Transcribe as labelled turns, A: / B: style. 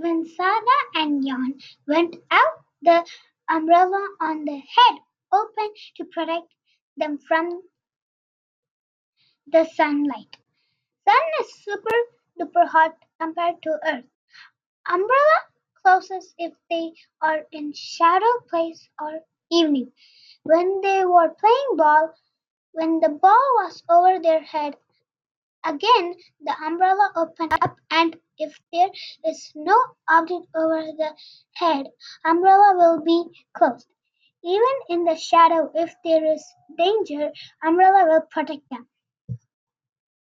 A: When Sada and Jan went out, the umbrella on the head opened to protect them from the sunlight. Sun is super duper hot compared to Earth. Umbrella closes if they are in shadow place or evening. When they were playing ball, when the ball was over their head, again the umbrella opened up and if there is no object over the head, umbrella will be closed. Even in the shadow, if there is danger, umbrella will protect them.